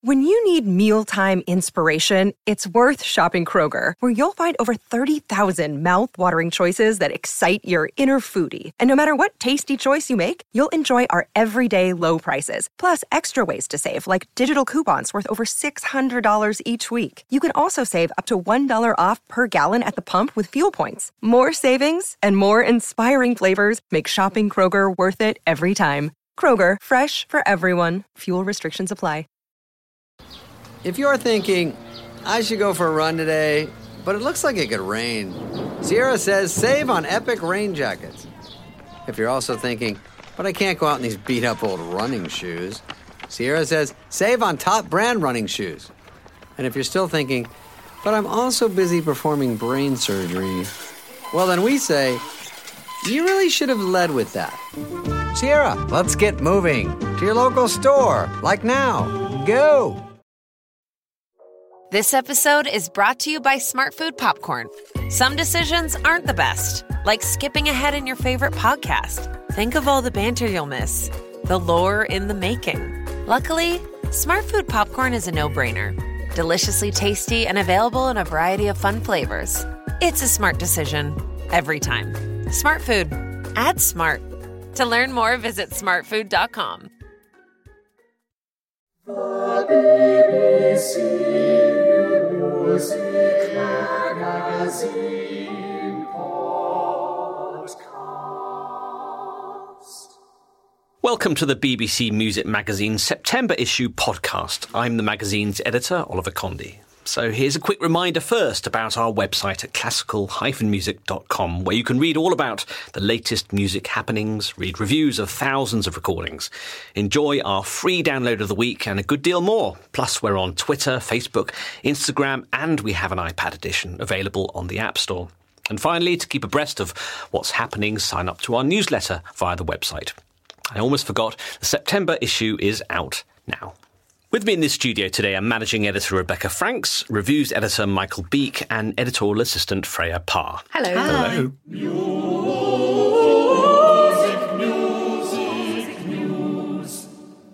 When you need mealtime inspiration, it's worth shopping Kroger, where you'll find over 30,000 mouth-watering choices that excite your inner foodie. And no matter what tasty choice you make, you'll enjoy our everyday low prices, plus extra ways to save, like digital coupons worth over $600 each week. You can also save up to $1 off per gallon at the pump with fuel points. More savings and more inspiring flavors make shopping Kroger worth it every time. Kroger, fresh for everyone. Fuel restrictions apply. If you're thinking, I should go for a run today, but it looks like it could rain, Sierra says save on Epic rain jackets. If you're also thinking, but I can't go out in these beat-up old running shoes, Sierra says save on top brand running shoes. And if you're still thinking, but I'm also busy performing brain surgery, well then we say, you really should have led with that. Sierra, let's get moving to your local store, like now. Go! This episode is brought to you by Smart Food Popcorn. Some decisions aren't the best, like skipping ahead in your favorite podcast. Think of all the banter you'll miss, the lore in the making. Luckily, Smart Food Popcorn is a no-brainer. Deliciously tasty and available in a variety of fun flavors. It's a smart decision every time. Smart Food. Add smart. To learn more, visit smartfood.com. The BBC Music Magazine Podcast. Welcome to the BBC Music Magazine September issue podcast. I'm the magazine's editor, Oliver Condy. So here's a quick reminder first about our website at classical-music.com, where you can read all about the latest music happenings, read reviews of thousands of recordings, enjoy our free download of the week and a good deal more. Plus, we're on Twitter, Facebook, Instagram, and we have an iPad edition available on the App Store. And finally, to keep abreast of what's happening, sign up to our newsletter via the website. I almost forgot, the September issue is out now. With me in this studio today are managing editor Rebecca Franks, reviews editor Michael Beek, and editorial assistant Freya Parr. Hello. Hello. Music.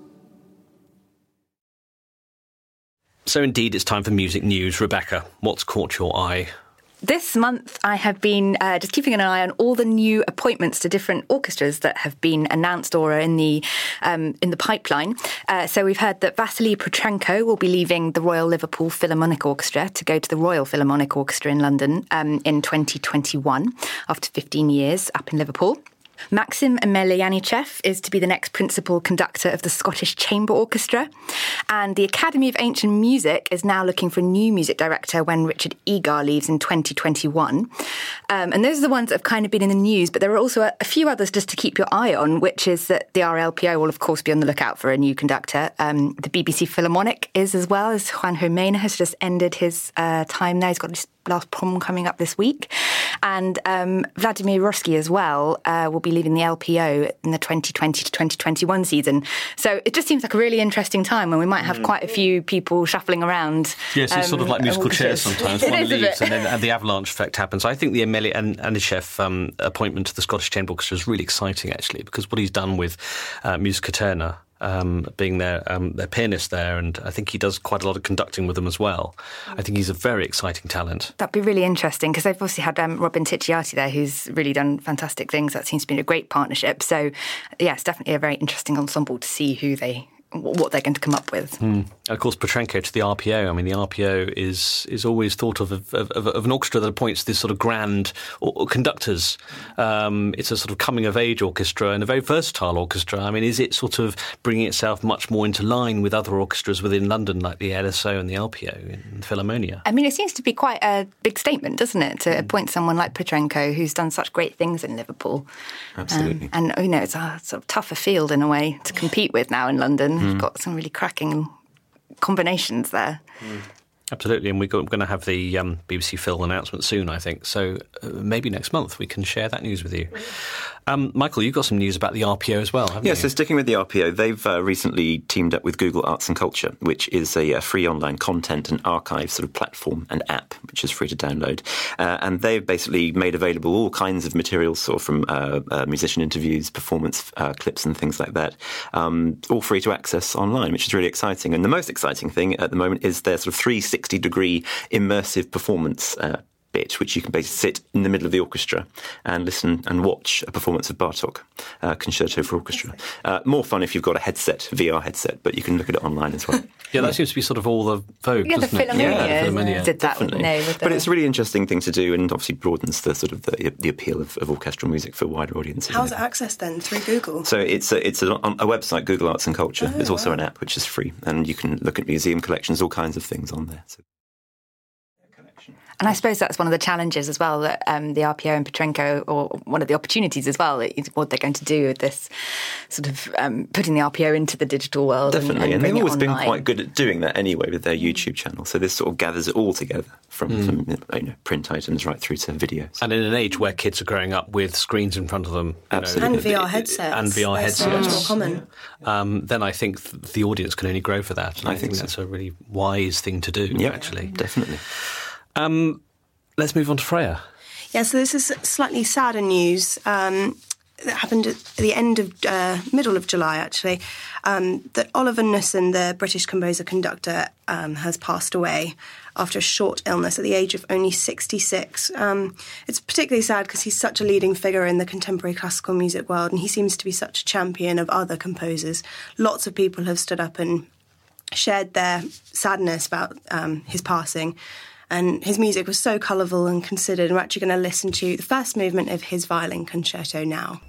So indeed, it's time for music news. Rebecca, what's caught your eye? This month, I have been just keeping an eye on all the new appointments to different orchestras that have been announced or are in the pipeline. So we've heard that Vasily Petrenko will be leaving the Royal Liverpool Philharmonic Orchestra to go to the Royal Philharmonic Orchestra in London in 2021 after 15 years up in Liverpool. Maxim Emelianichev is to be the next principal conductor of the Scottish Chamber Orchestra. And the Academy of Ancient Music is now looking for a new music director when Richard Egar leaves in 2021. And those are the ones that have kind of been in the news, but there are also a few others just to keep your eye on, which is that the RLPO will, of course, be on the lookout for a new conductor. The BBC Philharmonic is as well, as Juanjo Mena has just ended his time there. He's got his last prom coming up this week. And Vladimir Rorsky as well will be leaving the LPO in the 2020 to 2021 season. So it just seems like a really interesting time when we might have quite a few people shuffling around. Yes, it's sort of like musical chairs sometimes. One leaves and then the avalanche effect happens. I think the Emelianichev appointment to the Scottish Chamber Orchestra is really exciting, actually, because what he's done with Musica Eterna, being their pianist there, and I think he does quite a lot of conducting with them as well. I think he's a very exciting talent. That'd be really interesting, because they've obviously had Robin Ticciati there, who's really done fantastic things. That seems to be a great partnership. So, yeah, it's definitely a very interesting ensemble to see what they're going to come up with. Of course, Petrenko to the RPO. I mean, the RPO is always thought of an orchestra that appoints this sort of grand conductors. It's a sort of coming-of-age orchestra and a very versatile orchestra. I mean, is it sort of bringing itself much more into line with other orchestras within London, like the LSO and the LPO in Philharmonia? I mean, it seems to be quite a big statement, doesn't it, to appoint someone like Petrenko, who's done such great things in Liverpool. Absolutely. And, you know, it's a sort of tougher field in a way to compete with now in London. We've got some really cracking combinations there. Absolutely, and we're going to have the BBC Phil announcement soon, I think. So maybe next month we can share that news with you. Michael, you've got some news about the RPO as well, haven't you? Yeah, so sticking with the RPO, they've recently teamed up with Google Arts and Culture, which is a free online content and archive sort of platform and app, which is free to download. And they've basically made available all kinds of materials, sort of from musician interviews, performance clips and things like that, all free to access online, which is really exciting. And the most exciting thing at the moment is their sort of 360-degree immersive performance bit, which you can basically sit in the middle of the orchestra and listen and watch a performance of Bartók, Concerto for Orchestra. More fun if you've got a headset, VR headset, but you can look at it online as well. Yeah, that seems to be sort of all the vogue, the doesn't it? Philharmonia did that. Definitely. But it's a really interesting thing to do, and obviously broadens the sort of the appeal of orchestral music for wider audiences. How's it accessed then? Through Google? So it's a website, Google Arts and Culture. There's also an app which is free, and you can look at museum collections, all kinds of things on there. So. And I suppose that's one of the challenges as well, that the RPO and Petrenko, or one of the opportunities as well, is what they're going to do with this sort of putting the RPO into the digital world. Definitely, and they've always been online. quite good at doing that anyway with their YouTube channel. So this sort of gathers it all together from print items right through to videos. And in an age where kids are growing up with screens in front of them. Absolutely. And VR headsets. And VR headsets. So much more common. Then I think the audience can only grow for that. And I think that's a really wise thing to do, actually. Definitely. Let's move on to Freya. Yeah, so this is slightly sadder news that happened at the end of, middle of July, actually, that Oliver Knussen, the British composer-conductor, has passed away after a short illness at the age of only 66. It's particularly sad because he's such a leading figure in the contemporary classical music world, and he seems to be such a champion of other composers. Lots of people have stood up and shared their sadness about his passing. And his music was so colourful and considered. We're actually going to listen to the first movement of his violin concerto now.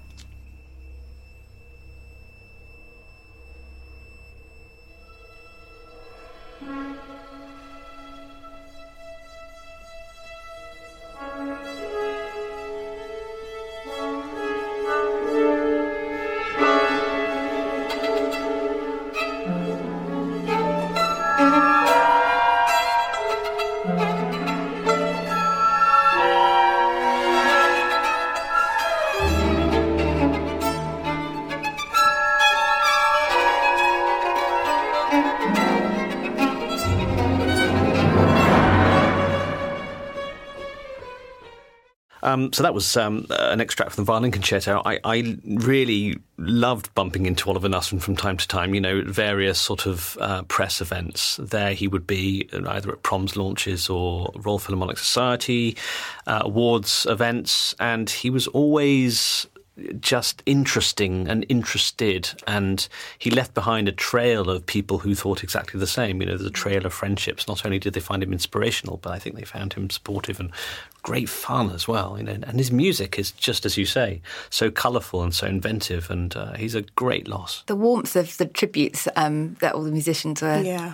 So that was an extract from the Violin Concerto. I really loved bumping into Oliver Knussen from time to time, various sort of press events. There he would be either at proms launches or Royal Philharmonic Society, awards events, and he was always just interesting and interested, and he left behind a trail of people who thought exactly the same. There's a trail of friendships. Not only did they find him inspirational, but I think they found him supportive and great fun as well. And his music is, just as you say, so colourful and so inventive, and he's a great loss. The warmth of the tributes that all the musicians were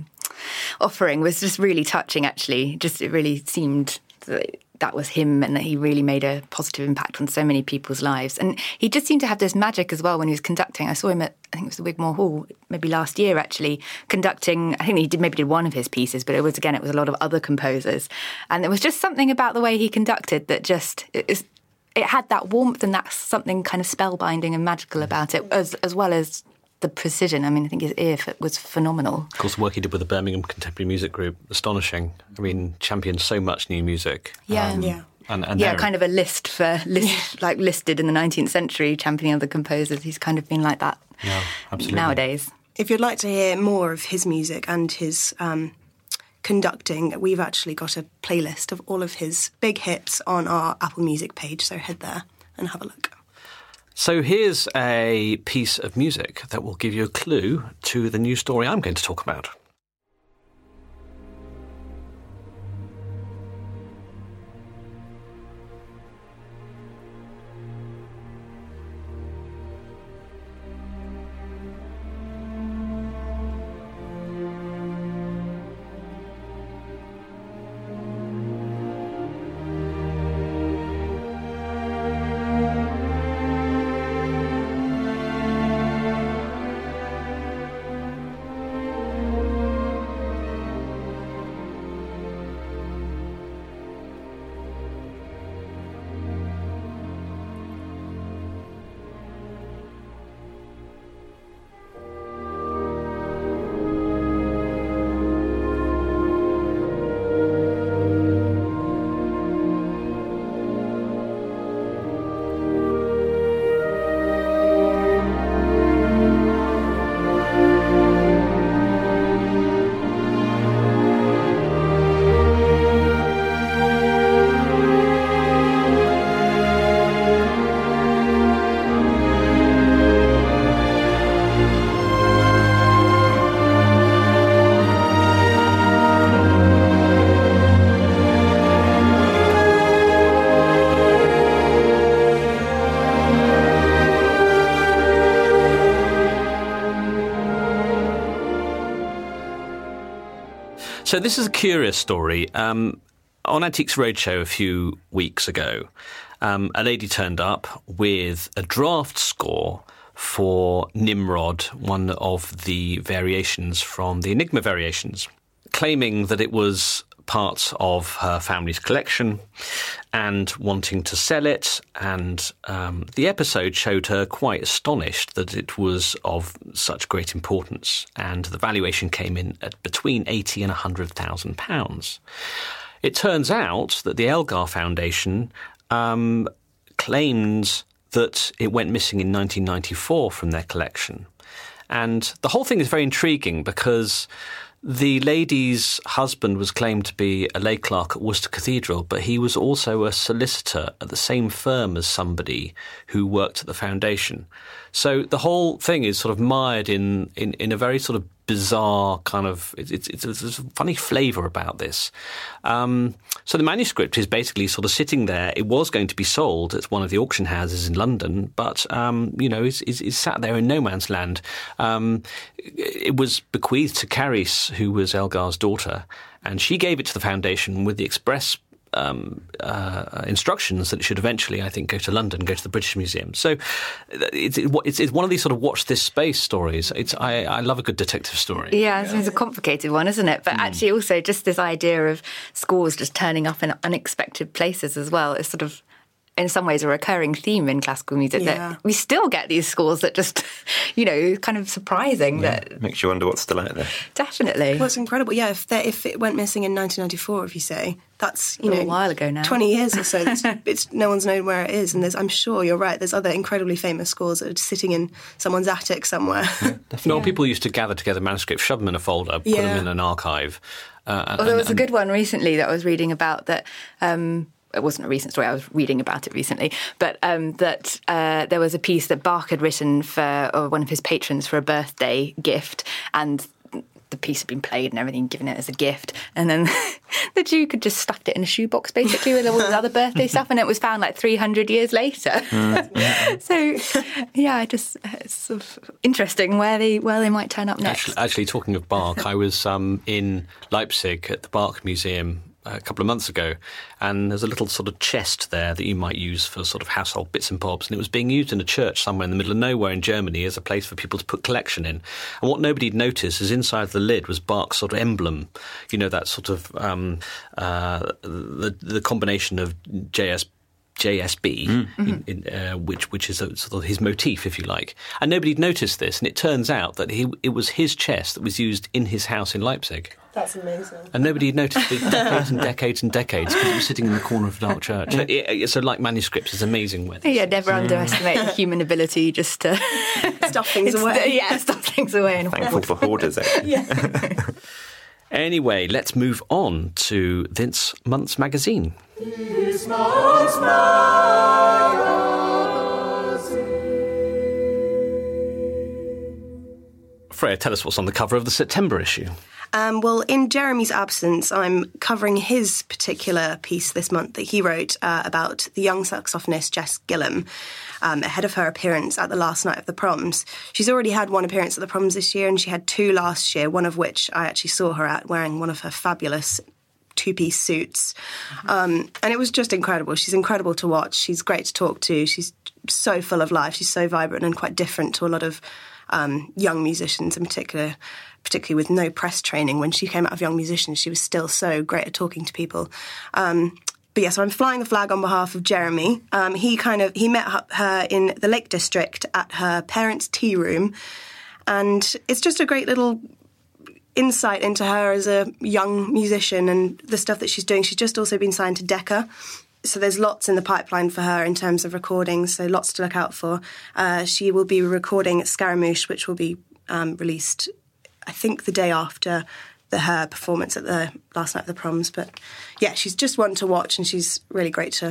offering was just really touching, actually. It really seemed that was him, and that he really made a positive impact on so many people's lives. And he just seemed to have this magic as well when he was conducting. I saw him at, I think it was the Wigmore Hall, maybe last year actually, conducting. I think he did one of his pieces, but it was a lot of other composers. And there was just something about the way he conducted that it had that warmth and that something kind of spellbinding and magical about it, as well as the precision. I mean, I think his ear was phenomenal. Of course, the work he did with the Birmingham Contemporary Music Group, astonishing. I mean, championed so much new music. And kind of listed in the 19th century, championing other composers. He's kind of been like that nowadays. If you'd like to hear more of his music and his conducting, we've actually got a playlist of all of his big hits on our Apple Music page, so head there and have a look. So here's a piece of music that will give you a clue to the new story I'm going to talk about. So this is a curious story. On Antiques Roadshow a few weeks ago, a lady turned up with a draft score for Nimrod, one of the variations from the Enigma variations, claiming that it was part of her family's collection and wanting to sell it. And the episode showed her quite astonished that it was of such great importance, and the valuation came in at between £80,000 and £100,000. It turns out that the Elgar Foundation claims that it went missing in 1994 from their collection. And the whole thing is very intriguing because the lady's husband was claimed to be a lay clerk at Worcester Cathedral, but he was also a solicitor at the same firm as somebody who worked at the foundation. So the whole thing is sort of mired in a very sort of bizarre kind of... It's a funny flavour about this. So the manuscript is basically sort of sitting there. It was going to be sold at one of the auction houses in London, but, is sat there in no man's land. It was bequeathed to Caris, who was Elgar's daughter, and she gave it to the foundation with the express instructions that it should eventually, I think, go to London, go to the British Museum. So it's one of these sort of watch this space stories. I love a good detective story. Yeah, it's a complicated one, isn't it? But actually also just this idea of scores just turning up in unexpected places as well is sort of, in some ways, a recurring theme in classical music, that we still get these scores that just, kind of surprising. That makes you wonder what's still out there. Definitely. Well, it's incredible. Yeah, if it went missing in 1994, if you say, that's, a while ago now. 20 years or so. It's no one's known where it is. And I'm sure you're right, there's other incredibly famous scores that are sitting in someone's attic somewhere. No, people used to gather together manuscripts, shove them in a folder, put them in an archive. There was a good one recently that I was reading about that... it wasn't a recent story, I was reading about it recently, but there was a piece that Bach had written for one of his patrons for a birthday gift, and the piece had been played and everything, given it as a gift, and then the Duke had just stuffed it in a shoebox, basically, with all his other birthday stuff, and it was found like 300 years later. So, it's sort of interesting where they might turn up next. Actually, talking of Bach, I was in Leipzig at the Bach Museum a couple of months ago, and there's a little sort of chest there that you might use for sort of household bits and bobs, and it was being used in a church somewhere in the middle of nowhere in Germany as a place for people to put collection in. And what nobody'd noticed is inside the lid was Bach's sort of emblem, that sort of the combination of JSB, which is sort of his motif, if you like. And nobody'd noticed this, and it turns out that it was his chest that was used in his house in Leipzig. That's amazing. And nobody had noticed for decades and decades and decades because it was sitting in the corner of a dark church. So like manuscripts, it's amazing where never underestimate the human ability just to... stuff things away. Stuff things away. Thankful for hoarders, actually. Anyway, let's move on to this month's magazine. This month's magazine. Freya, tell us what's on the cover of the September issue. Well, in Jeremy's absence, I'm covering his particular piece this month that he wrote about the young saxophonist Jess Gillam, ahead of her appearance at the last night of the Proms. She's already had one appearance at the Proms this year, and she had two last year, one of which I actually saw her at, wearing one of her fabulous two-piece suits. And it was just incredible. She's incredible to watch. She's great to talk to. She's so full of life. She's so vibrant and quite different to a lot of young musicians in particularly with no press training. When she came out of Young Musicians, she was still so great at talking to people. So I'm flying the flag on behalf of Jeremy. He met her in the Lake District at her parents' tea room, and it's just a great little insight into her as a young musician and the stuff that she's doing. She's just also been signed to Decca, so there's lots in the pipeline for her in terms of recordings, so lots to look out for. She will be recording at Scaramouche, which will be released, I think, the day after her performance at the last night of the Proms. But yeah, she's just one to watch, and she's really great to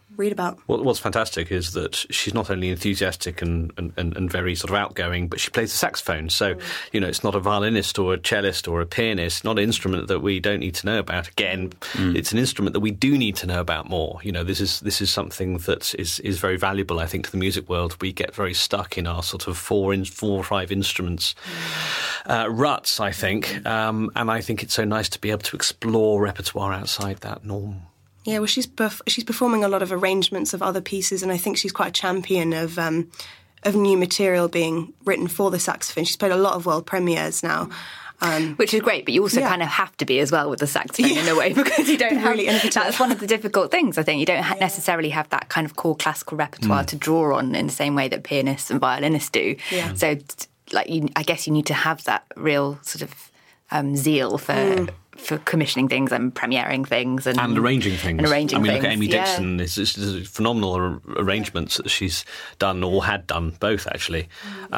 read about. What's fantastic is that she's not only enthusiastic and very sort of outgoing, but she plays the saxophone. So, it's not a violinist or a cellist or a pianist, not an instrument that we don't need to know about. Again, it's an instrument that we do need to know about more. This is something that is very valuable, I think, to the music world. We get very stuck in our sort of four or five instruments ruts, I think. And I think it's so nice to be able to explore repertoire outside that norm. Yeah, well, she's performing a lot of arrangements of other pieces, and I think she's quite a champion of new material being written for the saxophone. She's played a lot of world premieres now. Which is great, but you also kind of have to be as well with the saxophone in a way, because you don't have... That's one of the difficult things, I think. You don't necessarily have that kind of core classical repertoire to draw on in the same way that pianists and violinists do. Yeah. So, I guess you need to have that real sort of zeal for commissioning things and premiering things and arranging things. Look at Amy Dixon. There's phenomenal arrangements that she's done or had done, both actually.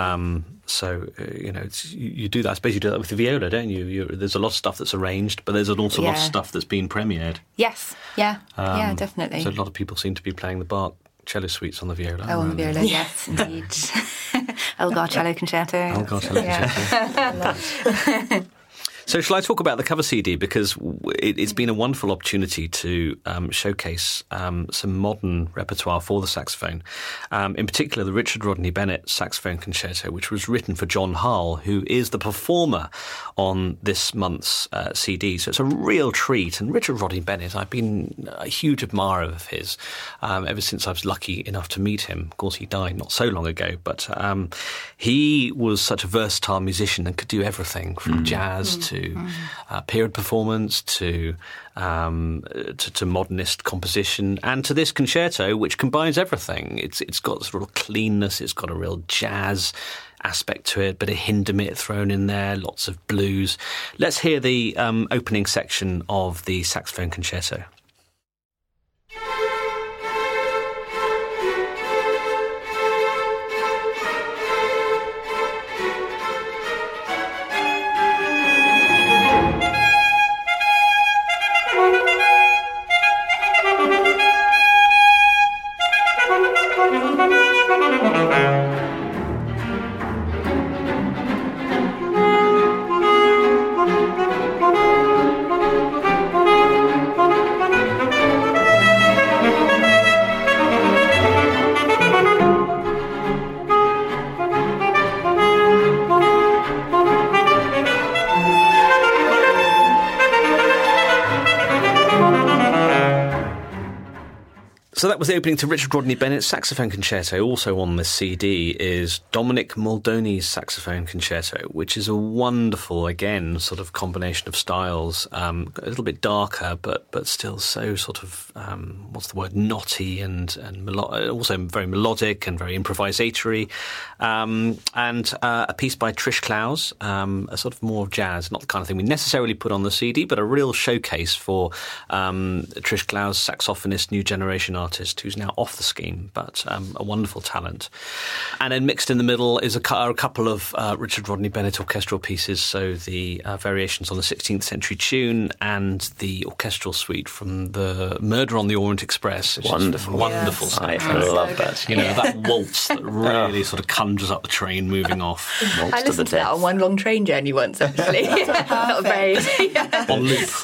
You do that. I suppose you do that with the viola, don't you? There's a lot of stuff that's arranged, but there's also a lot of stuff that's been premiered. Yes, yeah, definitely. So a lot of people seem to be playing the Bach cello suites on the viola. Oh, on the viola, yes, indeed. Elgar Cello Concerto. Concerto. So shall I talk about the cover CD? Because it's been a wonderful opportunity to showcase some modern repertoire for the saxophone. In particular, the Richard Rodney Bennett Saxophone Concerto, which was written for John Hull, who is the performer on this month's CD. So it's a real treat. And Richard Rodney Bennett, I've been a huge admirer of his ever since I was lucky enough to meet him. Of course, he died not so long ago, but he was such a versatile musician and could do everything from jazz to period performance to modernist composition, and to this concerto, which combines everything. It's got this real cleanness, it's got a real jazz aspect to it, bit of Hindemith thrown in there, lots of blues. Let's hear the opening section of the saxophone concerto. So that was the opening to Richard Rodney Bennett's Saxophone Concerto. Also on this CD is Dominic Moldoni's Saxophone Concerto, which is a wonderful, again, sort of combination of styles, a little bit darker, but still so sort of, knotty and also very melodic and very improvisatory. And a piece by Trish Clowes, a sort of more jazz, not the kind of thing we necessarily put on the CD, but a real showcase for Trish Clowes, saxophonist, new generation artist, who's now off the scheme, but a wonderful talent. And then mixed in the middle is a couple of Richard Rodney Bennett orchestral pieces, so the variations on the 16th century tune and the orchestral suite from the Murder on the Orient Express. Wonderful. Wonderful stuff. I love that. That waltz that really sort of conjures up the train moving off. I listened to that on one long train journey once, actually. Not very... On loop.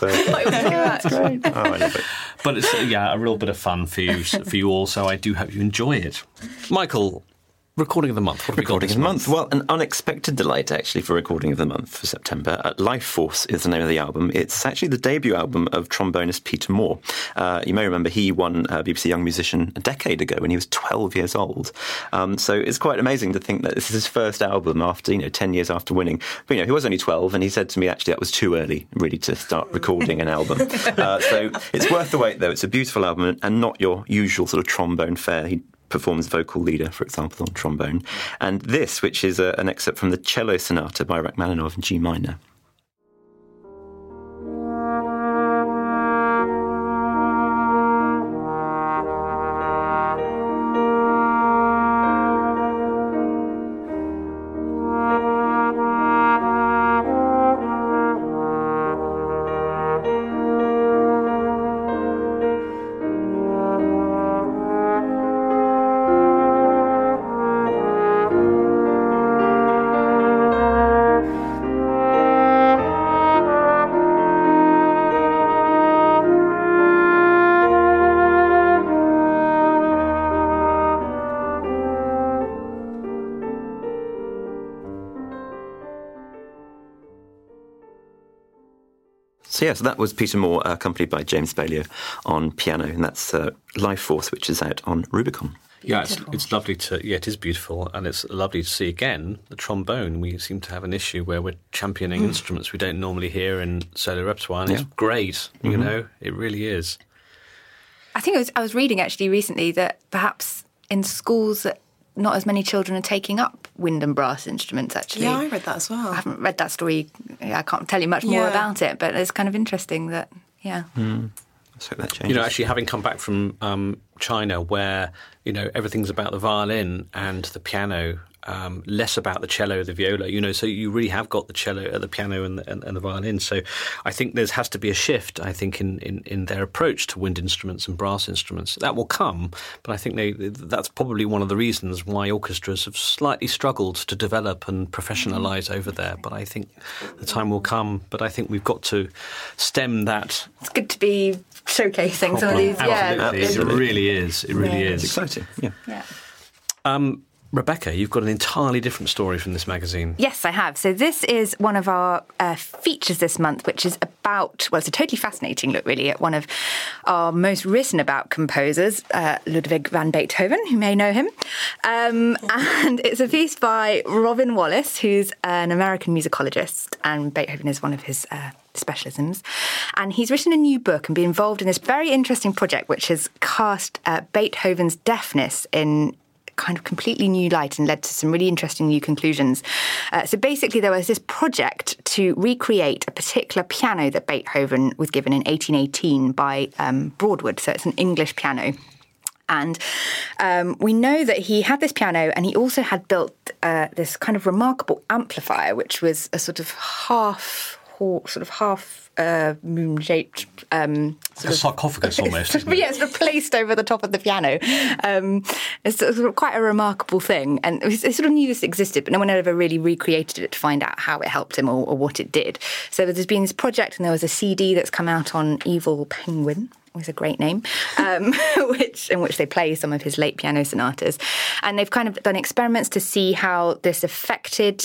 I love it. But it's a real bit of fun for you all, so I do hope you enjoy it. Michael, Recording of the month. What have we got Recording of the month? Well, an unexpected delight, actually, for Recording of the Month for September. Life Force is the name of the album. It's actually the debut album of trombonist Peter Moore. You may remember he won BBC Young Musician a decade ago when he was 12 years old. So it's quite amazing to think that this is his first album after, 10 years after winning. But, he was only 12, and he said to me, actually, that was too early, really, to start recording an album. So it's worth the wait, though. It's a beautiful album and not your usual sort of trombone fare. He performs vocal leader, for example, on trombone. And this, which is an excerpt from the Cello Sonata by Rachmaninoff in G minor. So that was Peter Moore, accompanied by James Balliol on piano, and that's Life Force, which is out on Rubicon. Yeah, it's lovely to. Yeah, it is beautiful, and it's lovely to see again the trombone. We seem to have an issue where we're championing instruments we don't normally hear in solo repertoire, and it's great. You know, it really is. I think I was reading actually recently that perhaps in schools that not as many children are taking up wind and brass instruments, actually. Yeah, I read that as well. I haven't read that story. I can't tell you much more about it, but it's kind of interesting that, So that changes. You know, actually having come back from China where, you know, everything's about the violin and the piano, less about the cello, the viola, you know, so you really have got the cello, the piano and the violin. So I think there has to be a shift, I think, in their approach to wind instruments and brass instruments. That will come, but I think that's probably one of the reasons why orchestras have slightly struggled to develop and professionalise over there. But I think the time will come, but I think we've got to stem that. It's good to be showcasing some of these. Absolutely. It really is. It really is. It's exciting, yeah. Rebecca, you've got an entirely different story from this magazine. Yes, I have. So this is one of our features this month, which is about, well, it's a totally fascinating look, really, at one of our most written about composers, Ludwig van Beethoven, you may know him. And it's a piece by Robin Wallace, who's an American musicologist, and Beethoven is one of his specialisms. And he's written a new book and been involved in this very interesting project, which has cast Beethoven's deafness in kind of completely new light and led to some really interesting new conclusions. So basically there was this project to recreate a particular piano that Beethoven was given in 1818 by Broadwood. So it's an English piano. And we know that he had this piano and he also had built this kind of remarkable amplifier, which was a sort of half moon-shaped... Like a sarcophagus almost, isn't it? Yeah, sort of placed over the top of the piano. It's sort of quite a remarkable thing. And they sort of knew this existed, but no one had ever really recreated it to find out how it helped him or what it did. So there's been this project, and there was a CD that's come out on Evil Penguin. Always a great name, in which they play some of his late piano sonatas. And they've kind of done experiments to see how this affected...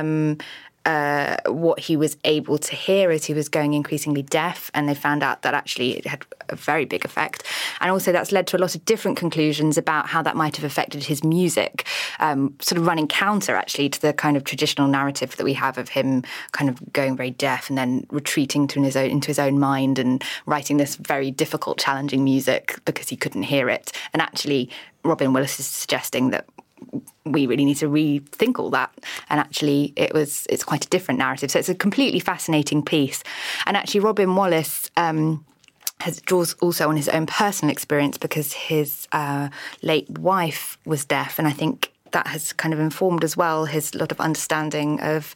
what he was able to hear as he was going increasingly deaf, and they found out that actually it had a very big effect. And also that's led to a lot of different conclusions about how that might have affected his music, sort of running counter actually to the kind of traditional narrative that we have of him kind of going very deaf and then retreating into his own mind and writing this very difficult, challenging music because he couldn't hear it. And actually Robin Wallace is suggesting that we really need to rethink all that. And actually, it's quite a different narrative. So it's a completely fascinating piece. And actually, Robin Wallace draws also on his own personal experience because his late wife was deaf. And I think that has kind of informed as well his lot of understanding of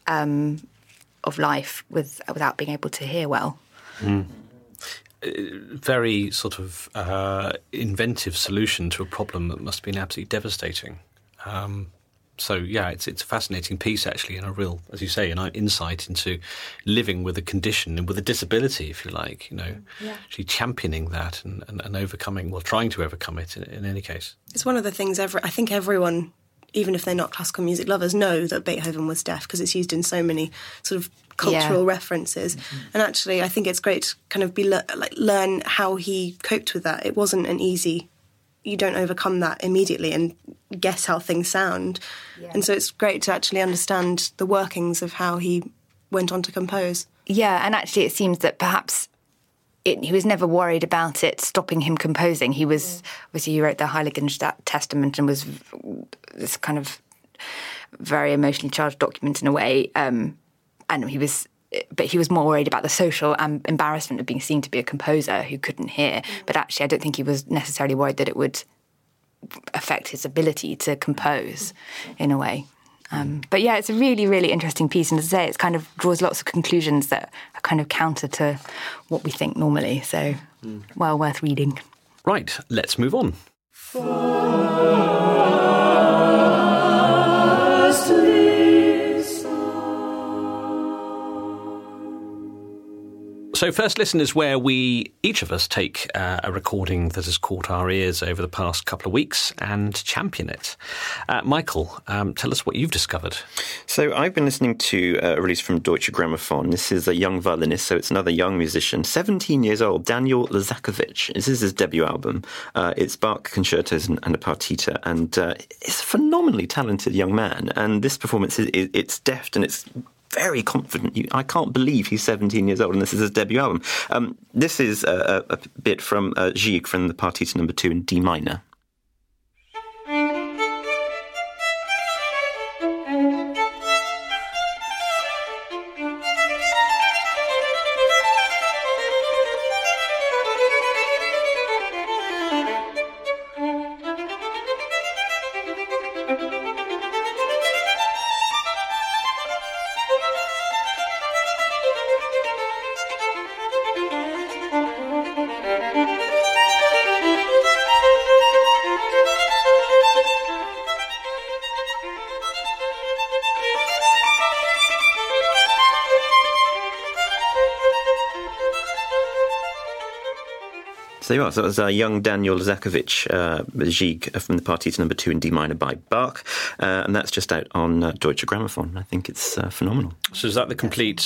life without being able to hear well. Mm. Very sort of inventive solution to a problem that must have been absolutely devastating. So, yeah, it's a fascinating piece, actually, and a real, as you say, an insight into living with a condition and with a disability, if you like, you know, actually championing that and overcoming, well, trying to overcome it in any case. It's one of the things I think everyone, even if they're not classical music lovers, know that Beethoven was deaf because it's used in so many sort of cultural references. Mm-hmm. And actually, I think it's great to kind of learn how he coped with that. It wasn't an easy... You don't overcome that immediately and guess how things sound. Yeah. And so it's great to actually understand the workings of how he went on to compose. Yeah, and actually it seems that perhaps he was never worried about it stopping him composing. He was, obviously he wrote the Heiligenstadt Testament and was this kind of very emotionally charged document in a way. And he was more worried about the social embarrassment of being seen to be a composer who couldn't hear. But actually, I don't think he was necessarily worried that it would affect his ability to compose in a way. But yeah, it's a really, really interesting piece. And as I say, it kind of draws lots of conclusions that are kind of counter to what we think normally. So, well worth reading. Right, let's move on. So First Listen is where each of us take a recording that has caught our ears over the past couple of weeks and champion it. Michael, tell us what you've discovered. So I've been listening to a release from Deutsche Grammophon. This is a young violinist, so it's another young musician, 17 years old, Daniel Lazakovic. This is his debut album. It's Bach concertos and a partita, and he's a phenomenally talented young man. And this performance, it's deft and it's very confident. I can't believe he's 17 years old and this is his debut album. This is a bit from Gigue from the Partita No. 2 in D minor. So there you are. So that was young Daniel Lazakovic, Gigue from the Partita No. 2 in D minor by Bach, and that's just out on Deutsche Grammophon. I think it's phenomenal. So is that the complete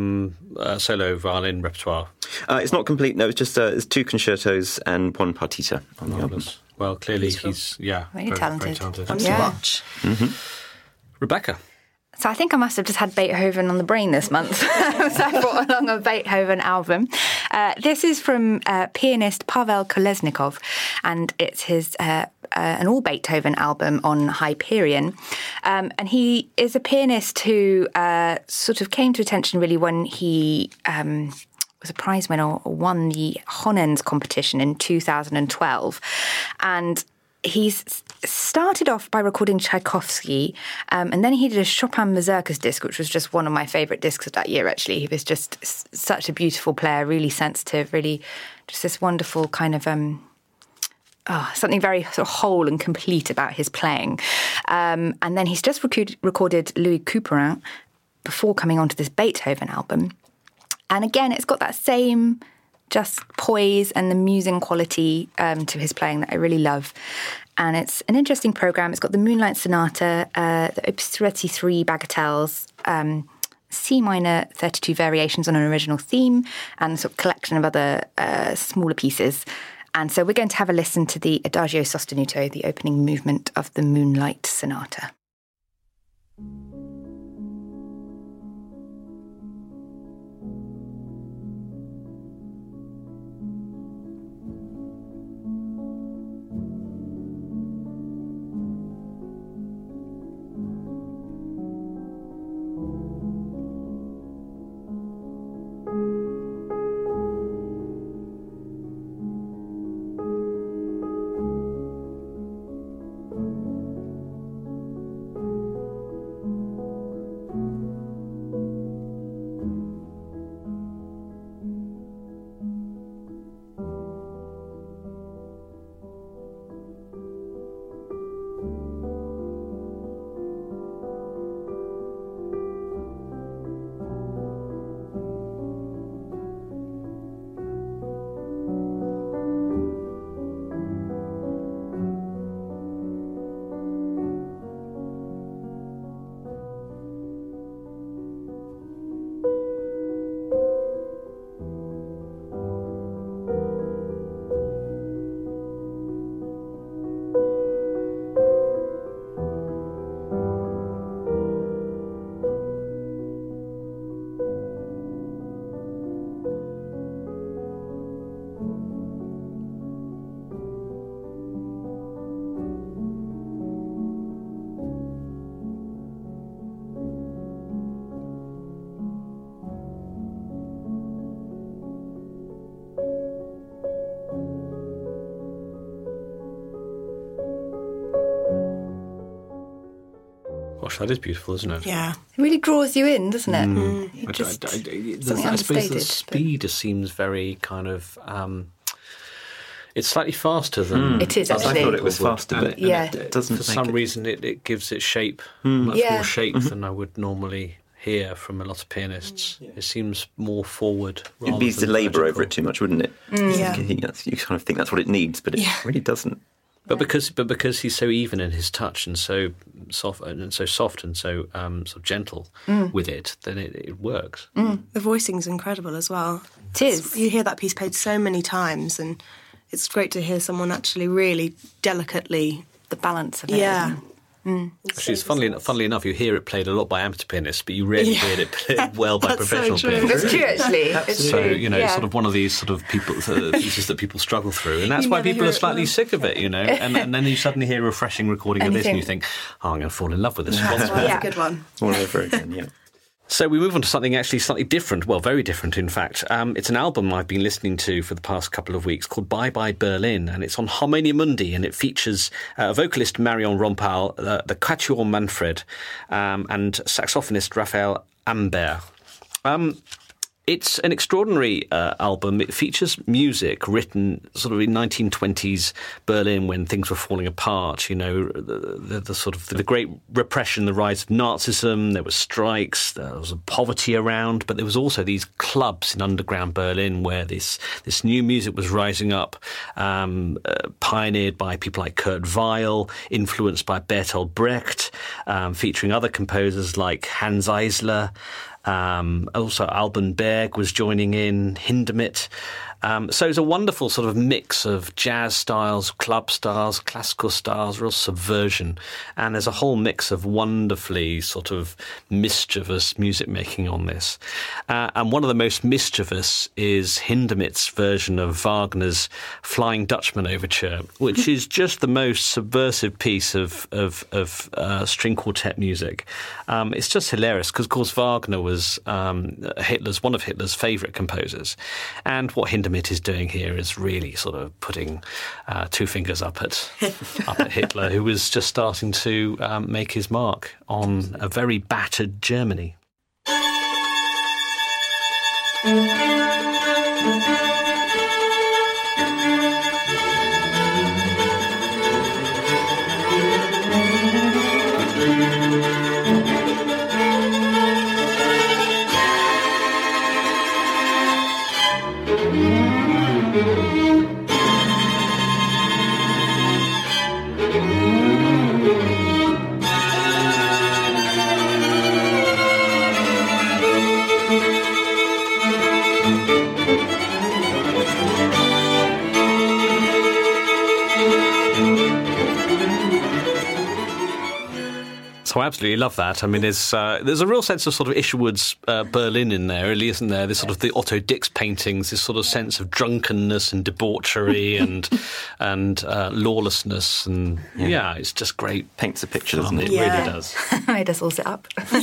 solo violin repertoire? It's not complete, no, it's just it's 2 concertos and 1 partita on the album. Well, clearly he's very talented. Fun to watch. Mm-hmm. Rebecca? So I think I must have just had Beethoven on the brain this month. So I brought along a Beethoven album. This is from pianist Pavel Kolesnikov, and it's his an all Beethoven album on Hyperion. And he is a pianist who sort of came to attention really when he was a prize winner or won the Honens competition in 2012. And he's started off by recording Tchaikovsky, and then he did a Chopin Mazurkas disc, which was just one of my favourite discs of that year, actually. He was just such a beautiful player, really sensitive, really just this wonderful kind of something very sort of whole and complete about his playing. And then he's just recorded Louis Couperin before coming onto this Beethoven album. And again, it's got that same just poise and the musing quality to his playing that I really love. And it's an interesting programme. It's got the Moonlight Sonata, the Opus 33 bagatelles, C minor 32 variations on an original theme, and a sort of collection of other smaller pieces. And so we're going to have a listen to the Adagio Sostenuto, the opening movement of the Moonlight Sonata. Gosh, that is beautiful, isn't it? Yeah. It really draws you in, doesn't it? I suppose the speed just seems very kind of... it's slightly faster than... It is, actually. I thought it was faster, but yeah. it doesn't For some reason, it gives it shape, much more shape than I would normally hear from a lot of pianists. It seems more forward. It needs to labour over it too much, wouldn't it? Yeah. You kind of think that's what it needs, but it really doesn't. But because he's so even in his touch and so soft and so sort of gentle with it, then it works. The voicing's incredible as well. It is. You hear that piece played so many times, and it's great to hear someone actually really delicately. The balance of it. Yeah. Actually, it's funnily enough, you hear it played a lot by amateur pianists, but you rarely hear it played well by professional pianists. It's true, actually. It's So, true. it's sort of one of these sort of pieces that people struggle through. And that's You why never people hear are it slightly well. sick of it, And then you suddenly hear a refreshing recording of this and you think, oh, I'm going to fall in love with this one. That's a good one. All over again, yeah. So we move on to something actually slightly different, well, very different, in fact. It's an album I've been listening to for the past couple of weeks called Bye Bye Berlin, and it's on Harmonia Mundi, and it features vocalist Marion Rompal, the Quatuor Manfred, and saxophonist Raphael Ambert. It's an extraordinary album. It features music written sort of in 1920s Berlin when things were falling apart. The sort of the great repression, the rise of Nazism. There were strikes. There was poverty around, but there was also these clubs in underground Berlin where this new music was rising up, pioneered by people like Kurt Weill, influenced by Bertolt Brecht, featuring other composers like Hans Eisler. Also, Alban Berg was joining in, Hindemith. So it's a wonderful sort of mix of jazz styles, club styles, classical styles, real subversion. And there's a whole mix of wonderfully sort of mischievous music making on this. And one of the most mischievous is Hindemith's version of Wagner's Flying Dutchman Overture, which is just the most subversive piece of string quartet music. It's just hilarious because, of course, Wagner was one of Hitler's favourite composers. And what Hindemith is doing here is really sort of putting two fingers up at Hitler, who was just starting to make his mark on a very battered Germany. So I absolutely love that. I mean, there's a real sense of sort of Isherwood's Berlin in there, really, isn't there? There's sort of the Otto Dix paintings, this sort of sense of drunkenness and debauchery and lawlessness, and it's just great. Paints a picture, doesn't it? It really does. It does all sit up.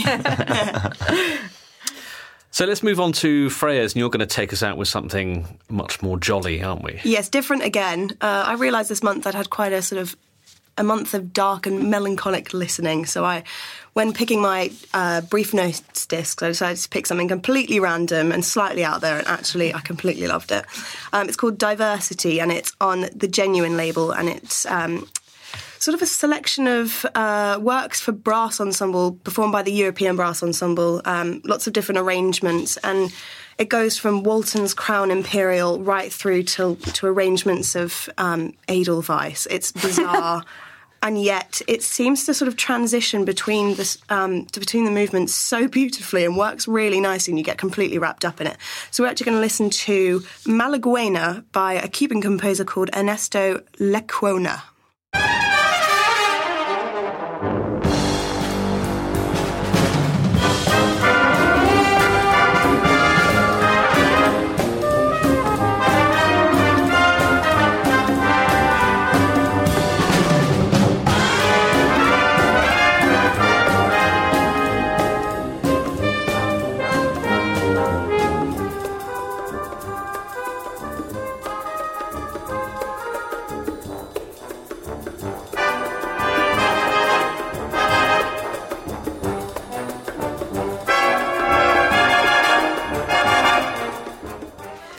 So let's move on to Freya's, and you're going to take us out with something much more jolly, aren't we? Yes, different again. I realised this month I'd had quite a month of dark and melancholic listening. So when picking my brief notes disc, I decided to pick something completely random and slightly out there, and actually I completely loved it. It's called Diversity, and it's on the Genuine label, and it's sort of a selection of works for brass ensemble performed by the European Brass Ensemble, lots of different arrangements, and it goes from Walton's Crown Imperial right through to arrangements of Edelweiss. It's bizarre, and yet it seems to sort of transition between the movements so beautifully and works really nicely, and you get completely wrapped up in it. So we're actually going to listen to Malaguena by a Cuban composer called Ernesto Lecuona.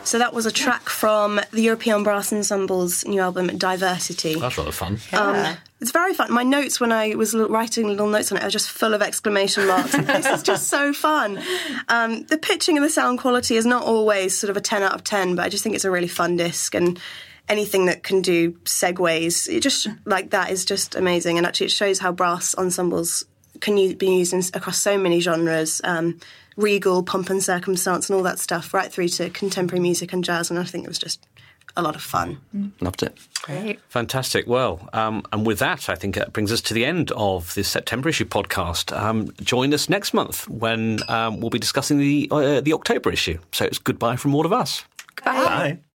So that was a track from the European Brass Ensemble's new album, Diversity. That's rather fun. It's very fun. My notes, when I was writing little notes on it, I was just full of exclamation marks. This is just so fun. The pitching and the sound quality is not always sort of a 10 out of 10, but I just think it's a really fun disc, and anything that can do segues, it just like that is just amazing. And actually it shows how brass ensembles can be used across so many genres, regal, pomp and circumstance and all that stuff, right through to contemporary music and jazz. And I think it was just a lot of fun. Loved it. Great. Fantastic. Well, and with that, I think that brings us to the end of this September issue podcast. Join us next month when we'll be discussing the October issue. So it's goodbye from all of us. Goodbye. Bye.